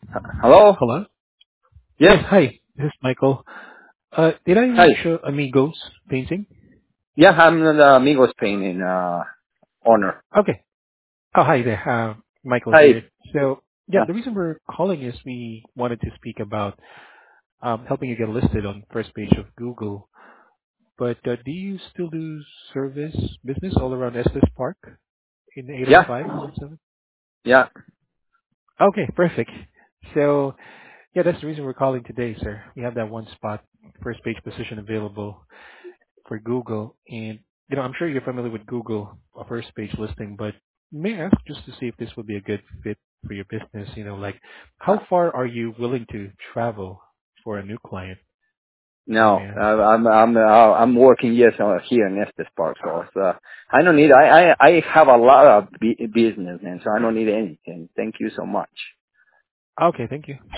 Hello? Hello? Yes. Yes, hi. This is Michael. Did I Hi. reach Amigos Painting? Yeah, I'm the Amigos painting owner. Okay. Oh, hi there. Michael Hi. here. So, yeah, Uh, the reason we're calling is we wanted to speak about helping you get listed on first page of Google. But do you still do service business all around Estes Park in yeah. 80517? Yeah. Okay, perfect. So, yeah, that's the reason we're calling today, sir. We have that one spot, first page position available for Google. And, I'm sure you're familiar with Google, a first page listing, but may I ask just to see if this would be a good fit for your business? Like Uh, how far are you willing to travel for a new client, if I may no, ask? I'm working yes here in Estes Park, so I don't need. I have a lot of business, and so I don't need anything. Thank you so much. Okay, thank you.